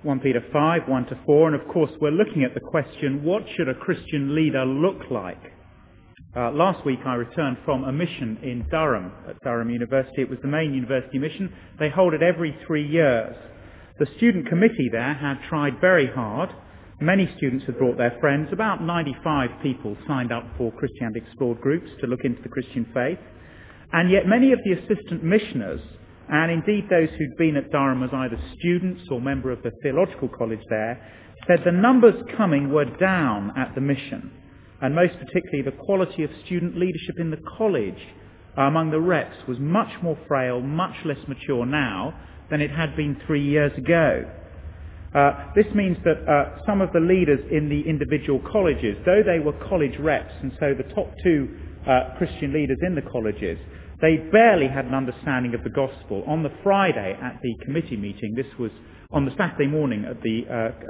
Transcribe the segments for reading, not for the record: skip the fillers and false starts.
1 Peter 5, 1 to 4, and of course we're looking at the question, what should a Christian leader look like? Last week I returned from a mission in Durham, at Durham University. It was the main university mission. They hold it every 3 years. The student committee there had tried very hard. Many students had brought their friends. About 95 people signed up for Christianity Explored groups to look into the Christian faith. And yet many of the assistant missioners, and indeed those who'd been at Durham as either students or member of the theological college there, said the numbers coming were down at the mission. And most particularly the quality of student leadership in the college among the reps was much more frail, much less mature now than it had been 3 years ago. This means that some of the leaders in the individual colleges, though they were college reps, and so the top two Christian leaders in the colleges, they barely had an understanding of the gospel. On the Friday at the committee meeting, this was on the Saturday morning at the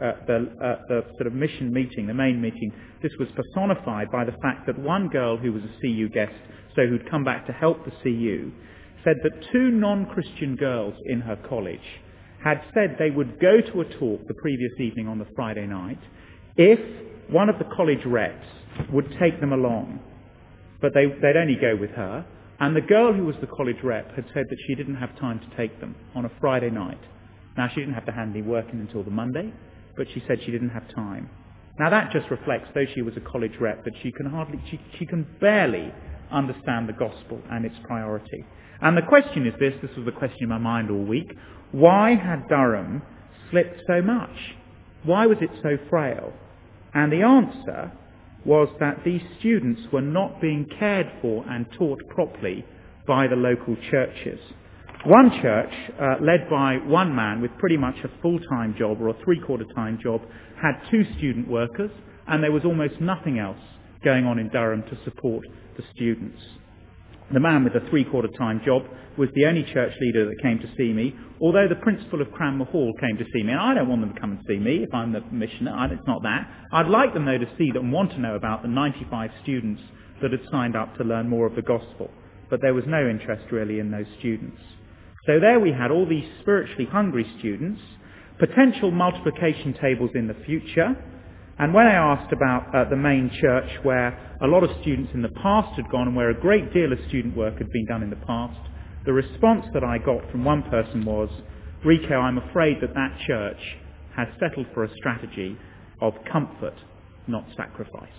sort of mission meeting, the main meeting, this was personified by the fact that one girl who was a CU guest, so who'd come back to help the CU, said that two non-Christian girls in her college had said they would go to a talk the previous evening on the Friday night if one of the college reps would take them along. But they'd only go with her. And the girl who was the college rep had said that she didn't have time to take them on a Friday night. Now, she didn't have to hand any work in until the Monday, but she said she didn't have time. Now, that just reflects, though she was a college rep, that she can barely understand the gospel and its priority. And the question is this was the question in my mind all week: why had Durham slipped so much? Why was it so frail? And the answer was that these students were not being cared for and taught properly by the local churches. One church, led by one man with pretty much a full-time job or a three-quarter-time job, had 2 student workers, and there was almost nothing else going on in Durham to support the students. The man with the three-quarter-time job was the only church leader that came to see me, although the principal of Cranmer Hall came to see me. And I don't want them to come and see me if I'm the missioner. It's not that. I'd like them, though, to see and want to know about the 95 students that had signed up to learn more of the gospel. But there was no interest, really, in those students. So there we had all these spiritually hungry students, potential multiplication tables in the future. And when I asked about the main church where a lot of students in the past had gone and where a great deal of student work had been done in the past, the response that I got from one person was, "Rico, I'm afraid that church has settled for a strategy of comfort, not sacrifice."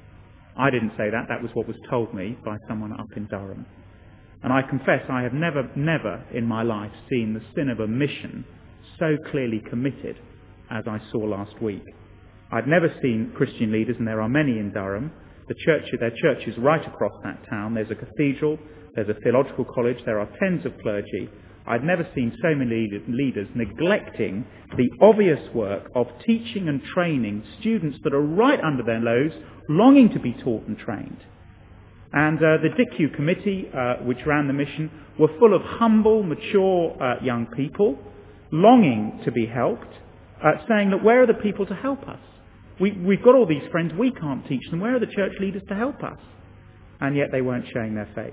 I didn't say that. That was what was told me by someone up in Durham. And I confess I have never in my life seen the sin of a mission so clearly committed as I saw last week. I'd never seen Christian leaders, and there are many in Durham. There are churches right across that town. There's a cathedral, there's a theological college, there are tens of clergy. I'd never seen so many leaders neglecting the obvious work of teaching and training students that are right under their nose, longing to be taught and trained. And the DICU committee, which ran the mission, were full of humble, mature young people, longing to be helped, saying that where are the people to help us? We've got all these friends, we can't teach them. Where are the church leaders to help us? And yet they weren't showing their face.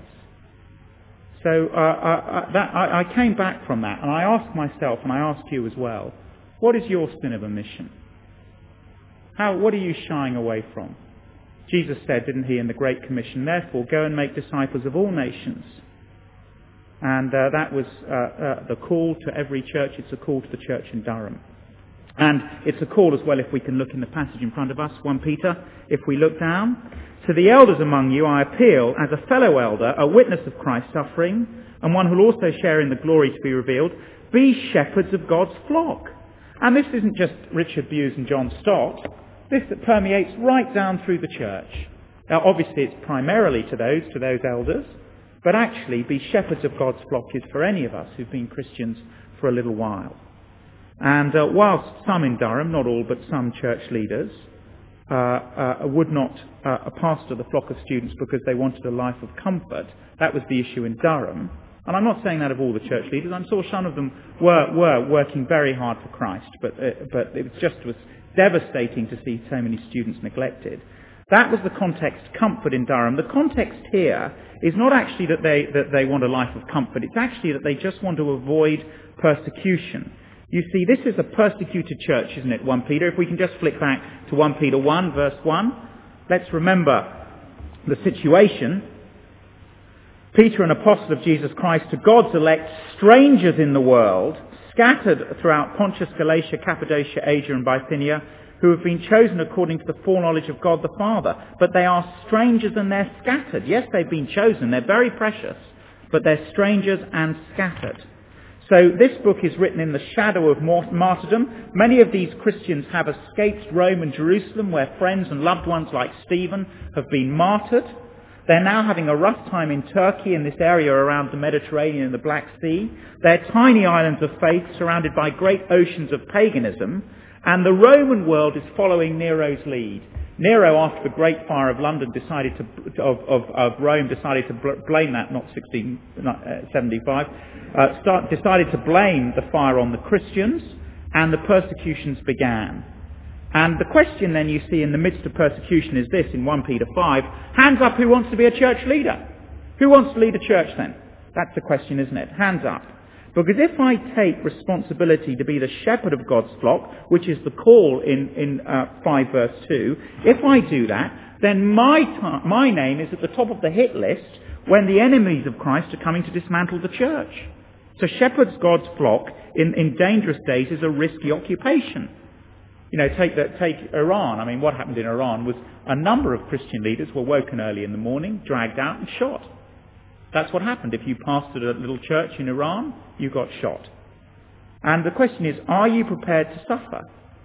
So I came back from that, and I asked myself, and I asked you as well, what is your sin of omission? What are you shying away from? Jesus said, didn't he, in the Great Commission, "Therefore go and make disciples of all nations." And that was the call to every church. It's a call to the church in Durham. And it's a call as well, if we can look in the passage in front of us, 1 Peter, if we look down. "To the elders among you I appeal, as a fellow elder, a witness of Christ's suffering, and one who will also share in the glory to be revealed, be shepherds of God's flock." And this isn't just Richard Buse and John Stott. This permeates right down through the church. Now, obviously, it's primarily to those elders, but actually, be shepherds of God's flock is for any of us who've been Christians for a little while. And whilst some in Durham, not all, but some church leaders, would not pastor the flock of students because they wanted a life of comfort, that was the issue in Durham. And I'm not saying that of all the church leaders. I'm sure some of them were working very hard for Christ, but it was devastating to see so many students neglected. That was the context, comfort in Durham. The context here is not actually that they want a life of comfort. It's actually that they just want to avoid persecution. You see, this is a persecuted church, isn't it, 1 Peter? If we can just flick back to 1 Peter 1, verse 1. Let's remember the situation. Peter, an apostle of Jesus Christ, to God's elect, strangers in the world, scattered throughout Pontus, Galatia, Cappadocia, Asia and Bithynia, who have been chosen according to the foreknowledge of God the Father. But they are strangers and they're scattered. Yes, they've been chosen. They're very precious. But they're strangers and scattered. So this book is written in the shadow of martyrdom. Many of these Christians have escaped Rome and Jerusalem, where friends and loved ones like Stephen have been martyred. They're now having a rough time in Turkey, in this area around the Mediterranean and the Black Sea. They're tiny islands of faith surrounded by great oceans of paganism. And the Roman world is following Nero's lead. Nero, after the Great Fire of London, of Rome, decided to blame that, not 1675, decided to blame the fire on the Christians, and the persecutions began. And the question then you see in the midst of persecution is this, in 1 Peter 5, hands up who wants to be a church leader? Who wants to lead a church then? That's the question, isn't it? Hands up. Because if I take responsibility to be the shepherd of God's flock, which is the call in 5 verse 2, if I do that, then my name is at the top of the hit list when the enemies of Christ are coming to dismantle the church. So shepherd God's flock in dangerous days is a risky occupation. You know, take Iran. I mean, what happened in Iran was a number of Christian leaders were woken early in the morning, dragged out and shot. That's what happened. If you pastored a little church in Iran, you got shot. And the question is, are you prepared to suffer?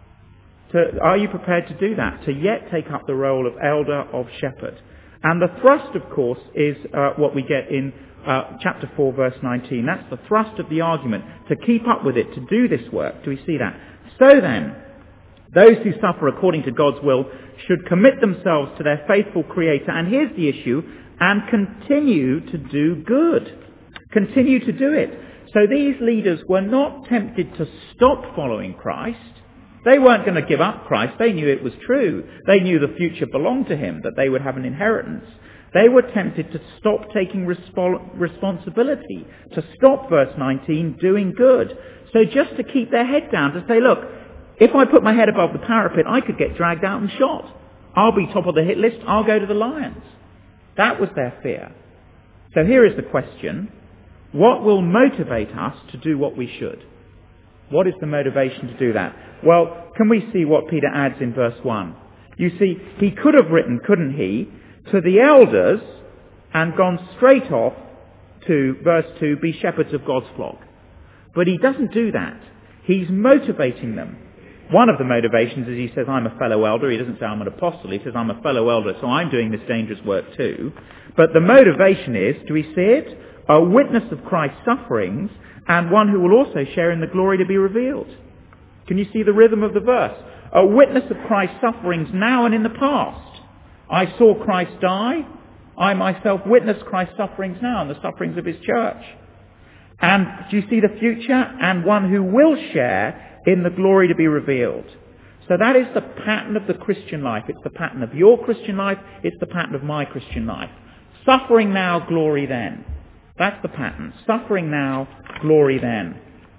Are you prepared to do that? To yet take up the role of elder, of shepherd? And the thrust, of course, is what we get in chapter 4, verse 19. That's the thrust of the argument, to keep up with it, to do this work. Do we see that? So then, those who suffer according to God's will should commit themselves to their faithful Creator. And here's the issue, and continue to do good. Continue to do it. So these leaders were not tempted to stop following Christ. They weren't going to give up Christ. They knew it was true. They knew the future belonged to him, that they would have an inheritance. They were tempted to stop taking responsibility, to stop, verse 19, doing good. So just to keep their head down, to say, look, if I put my head above the parapet, I could get dragged out and shot. I'll be top of the hit list. I'll go to the lions. That was their fear. So here is the question. What will motivate us to do what we should? What is the motivation to do that? Well, can we see what Peter adds in verse 1? You see, he could have written, couldn't he, to the elders and gone straight off to verse 2, be shepherds of God's flock. But he doesn't do that. He's motivating them. One of the motivations is he says, I'm a fellow elder. He doesn't say I'm an apostle. He says, I'm a fellow elder, so I'm doing this dangerous work too. But the motivation is, do we see it? A witness of Christ's sufferings and one who will also share in the glory to be revealed. Can you see the rhythm of the verse? A witness of Christ's sufferings now and in the past. I saw Christ die. I myself witness Christ's sufferings now and the sufferings of his church. And do you see the future? And one who will share in the glory to be revealed. So that is the pattern of the Christian life. It's the pattern of your Christian life. It's the pattern of my Christian life. Suffering now, glory then. That's the pattern. Suffering now, glory then.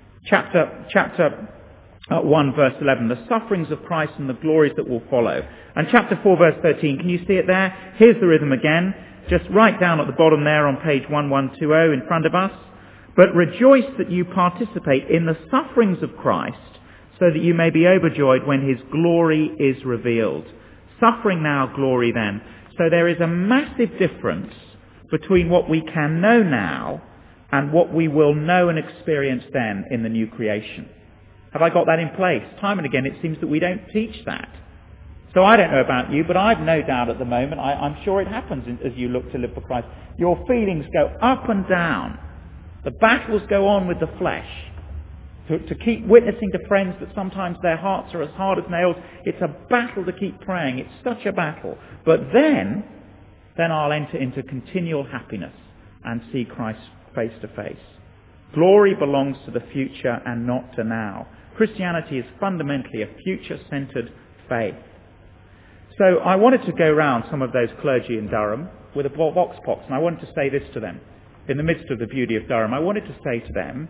Chapter 1, verse 11. The sufferings of Christ and the glories that will follow. And chapter 4, verse 13. Can you see it there? Here's the rhythm again. Just right down at the bottom there on page 1120 in front of us. But rejoice that you participate in the sufferings of Christ, so that you may be overjoyed when his glory is revealed. Suffering now, glory then. So there is a massive difference between what we can know now and what we will know and experience then in the new creation. Have I got that in place? Time and again it seems that we don't teach that. So I don't know about you, but I've no doubt at the moment, I'm sure it happens as you look to live for Christ. Your feelings go up and down. The battles go on with the flesh. To keep witnessing to friends that sometimes their hearts are as hard as nails, it's a battle to keep praying. It's such a battle. But then I'll enter into continual happiness and see Christ face to face. Glory belongs to the future and not to now. Christianity is fundamentally a future-centered faith. So I wanted to go round some of those clergy in Durham with a vox pops, and I wanted to say this to them. In the midst of the beauty of Durham, I wanted to say to them,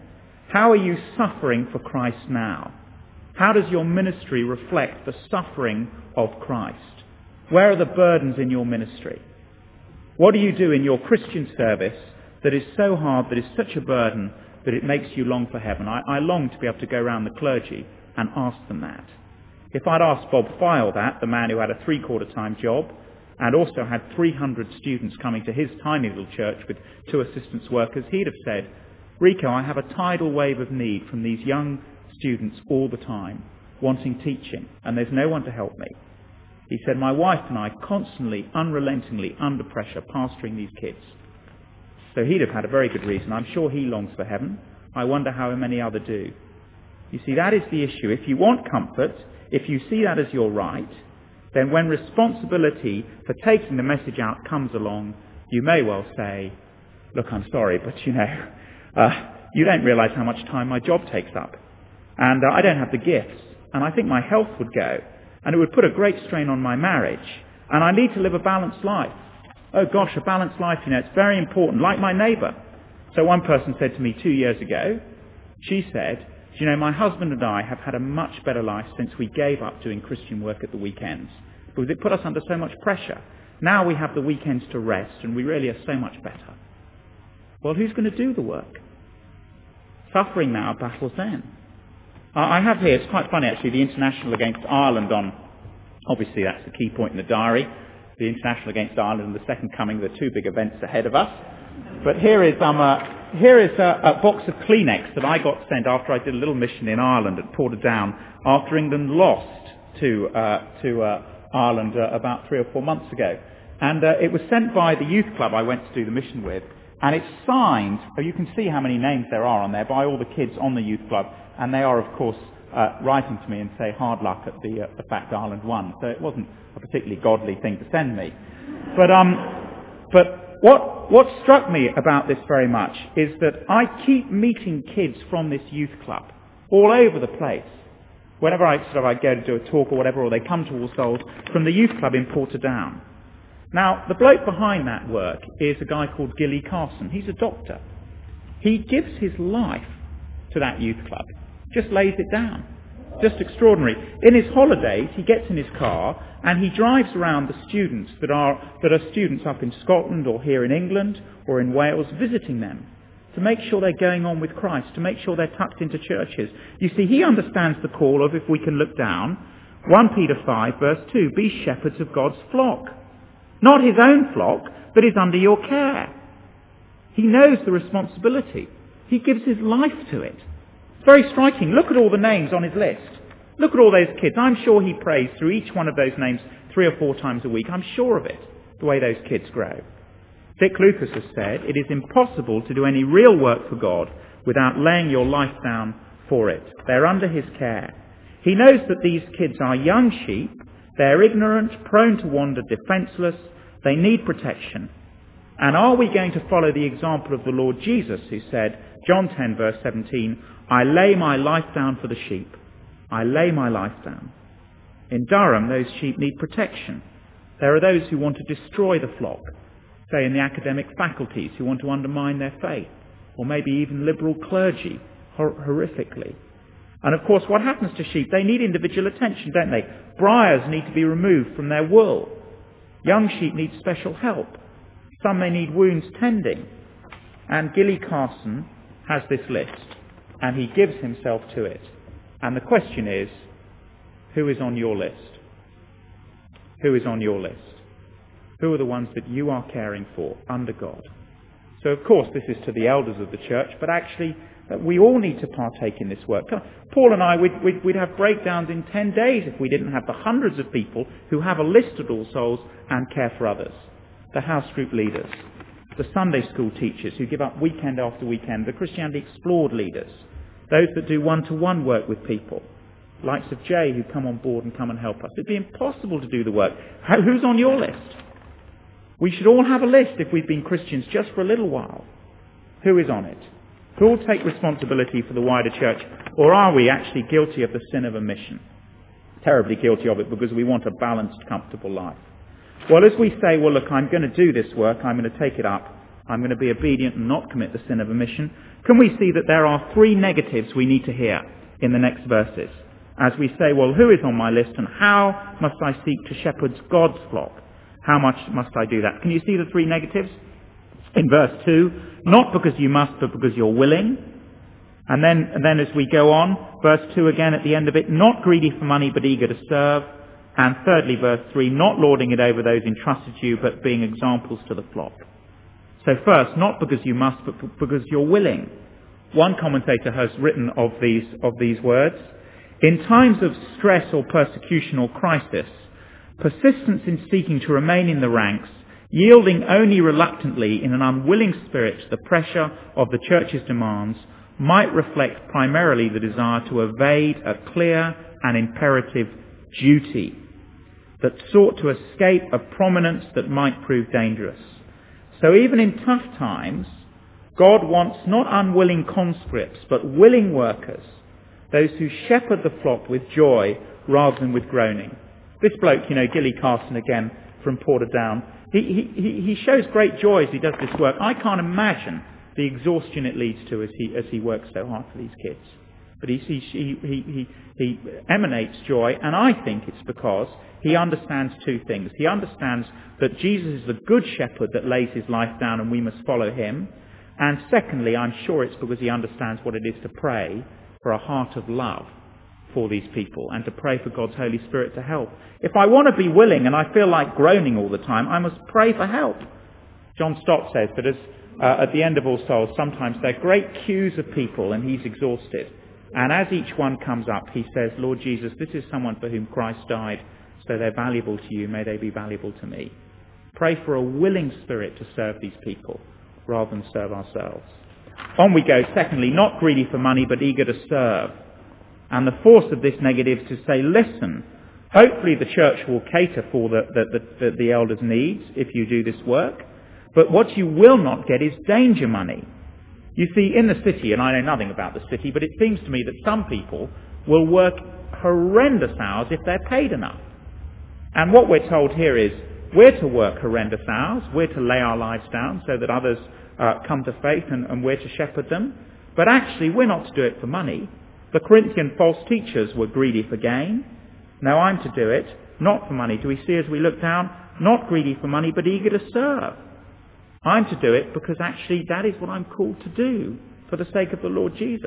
How are you suffering for Christ now? How does your ministry reflect the suffering of Christ? Where are the burdens in your ministry? What do you do in your Christian service that is so hard, that is such a burden, that it makes you long for heaven? I long to be able to go around the clergy and ask them that. If I'd asked Bob File that, the man who had a 3/4-time job and also had 300 students coming to his tiny little church with 2 assistance workers, he'd have said, Rico, I have a tidal wave of need from these young students all the time, wanting teaching, and there's no one to help me. He said, my wife and I constantly, unrelentingly, under pressure, pastoring these kids. So he'd have had a very good reason. I'm sure he longs for heaven. I wonder how many others do. You see, that is the issue. If you want comfort, if you see that as your right, then when responsibility for taking the message out comes along, you may well say, look, I'm sorry, but you don't realise how much time my job takes up. And I don't have the gifts. And I think my health would go. And it would put a great strain on my marriage. And I need to live a balanced life. Oh gosh, a balanced life, it's very important, like my neighbour. So one person said to me 2 years ago, she said, my husband and I have had a much better life since we gave up doing Christian work at the weekends. Because it put us under so much pressure. Now we have the weekends to rest and we really are so much better. Well, who's going to do the work? Suffering now, battles then. I have here, it's quite funny actually, the International Against Ireland on, obviously that's the key point in the diary, the International Against Ireland and the Second Coming, the 2 big events ahead of us. But here is a box of Kleenex that I got sent after I did a little mission in Ireland at Portadown after England lost to Ireland about 3 or 4 months ago. And it was sent by the youth club I went to do the mission with. And it's signed, you can see how many names there are on there, by all the kids on the youth club. And they are, of course, writing to me and say hard luck at the fact Ireland won. So it wasn't a particularly godly thing to send me. But what struck me about this very much is that I keep meeting kids from this youth club all over the place. Whenever I go to do a talk or whatever, or they come to All Souls from the youth club in Portadown. Now, the bloke behind that work is a guy called Gilly Carson. He's a doctor. He gives his life to that youth club. Just lays it down. Just extraordinary. In his holidays, he gets in his car and he drives around the students that are students up in Scotland or here in England or in Wales, visiting them to make sure they're going on with Christ, to make sure they're tucked into churches. You see, he understands the call of, if we can look down, 1 Peter 5 verse 2, be shepherds of God's flock. Not his own flock, but is under your care. He knows the responsibility. He gives his life to it. It's very striking. Look at all the names on his list. Look at all those kids. I'm sure he prays through each one of those names 3 or 4 times a week. I'm sure of it, the way those kids grow. Dick Lucas has said, it is impossible to do any real work for God without laying your life down for it. They're under his care. He knows that these kids are young sheep. They're ignorant, prone to wander, defenceless. They need protection. And are we going to follow the example of the Lord Jesus, who said, John 10 verse 17, I lay my life down for the sheep. I lay my life down. In Durham, those sheep need protection. There are those who want to destroy the flock, say in the academic faculties, who want to undermine their faith, or maybe even liberal clergy, horrifically. And of course, what happens to sheep? They need individual attention, don't they? Briars need to be removed from their wool. Young sheep need special help. Some may need wounds tending. And Gilly Carson has this list, and he gives himself to it. And the question is, who is on your list? Who is on your list? Who are the ones that you are caring for under God? So of course this is to the elders of the church, but actually we all need to partake in this work. Paul and I, we'd have breakdowns in 10 days if we didn't have the hundreds of people who have a list at All Souls and care for others. The house group leaders, the Sunday school teachers who give up weekend after weekend, the Christianity Explored leaders, those that do one-to-one work with people, likes of Jay who come on board and come and help us. It'd be impossible to do the work. Who's on your list? We should all have a list if we've been Christians just for a little while. Who is on it? Who will take responsibility for the wider church? Or are we actually guilty of the sin of omission? Terribly guilty of it because we want a balanced, comfortable life. Well, as we say, well, look, I'm going to do this work, I'm going to take it up, I'm going to be obedient and not commit the sin of omission, can we see that there are three negatives we need to hear in the next verses? As we say, well, who is on my list and how must I seek to shepherd God's flock? How much must I do that? Can you see the three negatives? In verse 2, not because you must, but because you're willing. And then as we go on, verse 2 again at the end of it, not greedy for money, but eager to serve. And thirdly, verse 3, not lording it over those entrusted to you, but being examples to the flock. So first, not because you must, but because you're willing. One commentator has written of these words, in times of stress or persecution or crisis, persistence in seeking to remain in the ranks, yielding only reluctantly in an unwilling spirit to the pressure of the church's demands, might reflect primarily the desire to evade a clear and imperative duty that sought to escape a prominence that might prove dangerous. So even in tough times, God wants not unwilling conscripts, but willing workers, those who shepherd the flock with joy rather than with groaning. This bloke, Gilly Carson again from Portadown, he shows great joy as he does this work. I can't imagine the exhaustion it leads to as he works so hard for these kids. But he emanates joy, and I think it's because he understands two things. He understands that Jesus is the good shepherd that lays his life down and we must follow him. And secondly, I'm sure it's because he understands what it is to pray for a heart of love for these people and to pray for God's Holy Spirit to help. If I want to be willing and I feel like groaning all the time, I must pray for help. John Stott says that at the end of All Souls, sometimes there are great queues of people and he's exhausted. And as each one comes up, he says, Lord Jesus, this is someone for whom Christ died, so they're valuable to you. May they be valuable to me. Pray for a willing spirit to serve these people rather than serve ourselves. On we go. Secondly, not greedy for money, but eager to serve. And the force of this negative is to say, listen, hopefully the church will cater for the elders' needs if you do this work. But what you will not get is danger money. You see, in the city, and I know nothing about the city, but it seems to me that some people will work horrendous hours if they're paid enough. And what we're told here is, we're to work horrendous hours, we're to lay our lives down so that others come to faith and we're to shepherd them. But actually, we're not to do it for money. The Corinthian false teachers were greedy for gain. Now I'm to do it, not for money. Do we see as we look down, not greedy for money, but eager to serve. I'm to do it because actually that is what I'm called to do for the sake of the Lord Jesus.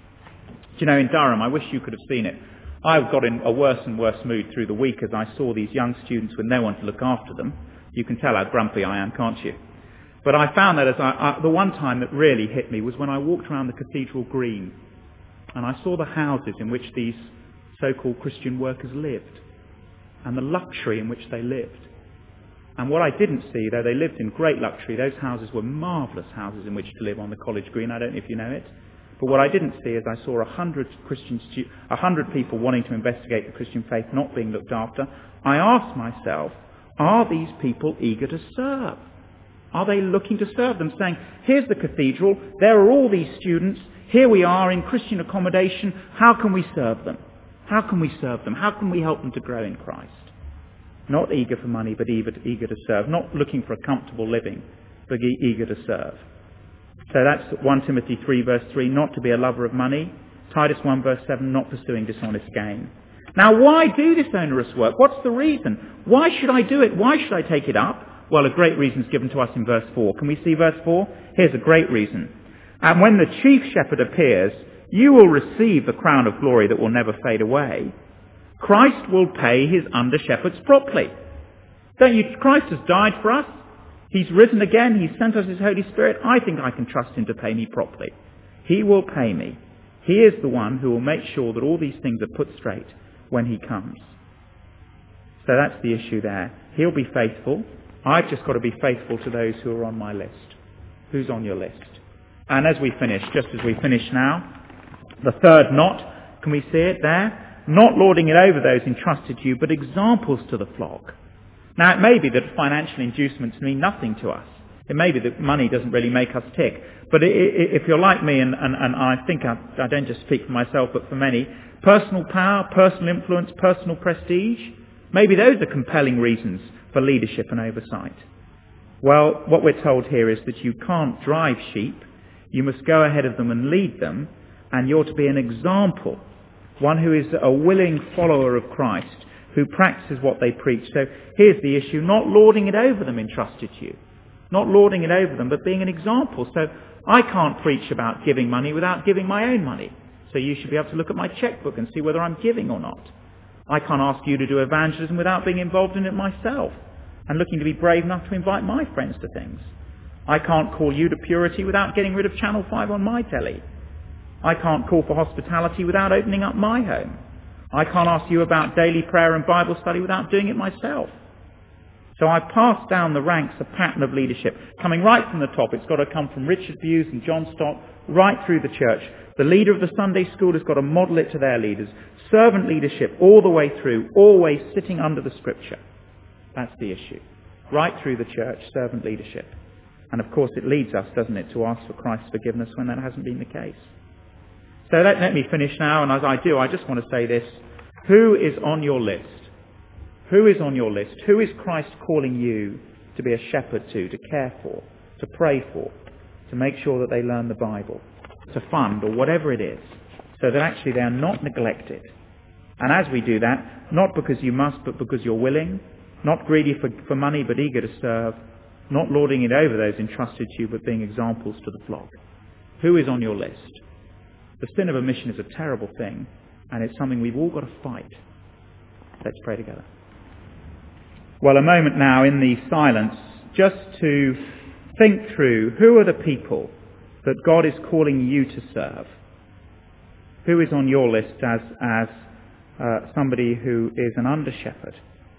Do you know, in Durham, I wish you could have seen it. I've got in a worse and worse mood through the week as I saw these young students with no one to look after them. You can tell how grumpy I am, can't you? But I found that the one time that really hit me was when I walked around the cathedral green and I saw the houses in which these so-called Christian workers lived and the luxury in which they lived. And what I didn't see, though they lived in great luxury, those houses were marvellous houses in which to live on the college green. I don't know if you know it. But what I didn't see is I saw 100 people wanting to investigate the Christian faith not being looked after. I asked myself, are these people eager to serve? Are they looking to serve them, saying, here's the cathedral, there are all these students, here we are in Christian accommodation, how can we serve them? How can we serve them? How can we help them to grow in Christ? Not eager for money, but eager to serve. Not looking for a comfortable living, but eager to serve. So that's 1 Timothy 3 verse 3, not to be a lover of money. Titus 1 verse 7, not pursuing dishonest gain. Now why do this onerous work? What's the reason? Why should I do it? Why should I take it up? Well, a great reason is given to us in verse 4. Can we see verse 4? Here's a great reason. And when the chief shepherd appears, you will receive the crown of glory that will never fade away. Christ will pay his under-shepherds properly. Don't you? Christ has died for us. He's risen again. He's sent us his Holy Spirit. I think I can trust him to pay me properly. He will pay me. He is the one who will make sure that all these things are put straight when he comes. So that's the issue there. He'll be faithful. I've just got to be faithful to those who are on my list. Who's on your list? And as we finish, just as we finish now, the third not, can we see it there? Not lording it over those entrusted to you, but examples to the flock. Now, it may be that financial inducements mean nothing to us. It may be that money doesn't really make us tick. But if you're like me, and I think I don't just speak for myself, but for many, personal power, personal influence, personal prestige, maybe those are compelling reasons for leadership and oversight. Well, what we're told here is that you can't drive sheep, You must go ahead of them and lead them, and you're to be an example, one who is a willing follower of Christ, who practices what they preach. So here's the issue, not lording it over them entrusted to you. Not lording it over them, but being an example. So I can't preach about giving money without giving my own money. So you should be able to look at my checkbook and see whether I'm giving or not. I can't ask you to do evangelism without being involved in it myself and looking to be brave enough to invite my friends to things. I can't call you to purity without getting rid of Channel 5 on my telly. I can't call for hospitality without opening up my home. I can't ask you about daily prayer and Bible study without doing it myself. So I pass down the ranks a pattern of leadership, coming right from the top. It's got to come from Richard Buse and John Stott, right through the church. The leader of the Sunday school has got to model it to their leaders. Servant leadership all the way through, always sitting under the Scripture. That's the issue. Right through the church, servant leadership. And of course it leads us, doesn't it, to ask for Christ's forgiveness when that hasn't been the case. So let me finish now, and as I do, I just want to say this. Who is on your list? Who is on your list? Who is Christ calling you to be a shepherd to care for, to pray for, to make sure that they learn the Bible, to fund, or whatever it is, so that actually they are not neglected? And as we do that, not because you must, but because you're willing, not greedy for money, but eager to serve, not lording it over those entrusted to you, but being examples to the flock. Who is on your list? The sin of omission is a terrible thing, and it's something we've all got to fight. Let's pray together. Well, a moment now in the silence, just to think through who are the people that God is calling you to serve. Who is on your list as somebody who is an under-shepherd?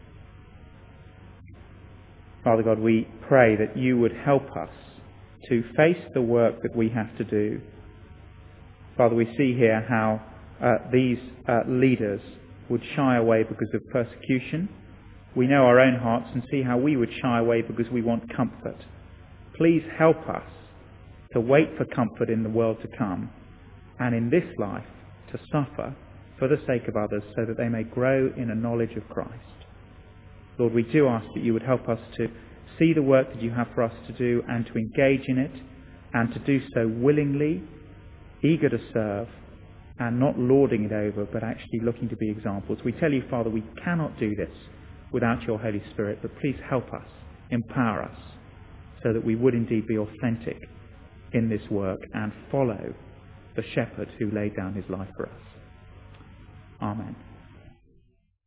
Father God, we pray that you would help us to face the work that we have to do. Father, we see here how these leaders would shy away because of persecution. We know our own hearts and see how we would shy away because we want comfort. Please help us to wait for comfort in the world to come, and in this life to suffer for the sake of others so that they may grow in a knowledge of Christ. Lord, we do ask that you would help us to see the work that you have for us to do and to engage in it, and to do so willingly, eager to serve, and not lording it over, but actually looking to be examples. We tell you, Father, we cannot do this without your Holy Spirit, but please help us, empower us, so that we would indeed be authentic in this work and follow the shepherd who laid down his life for us. Amen.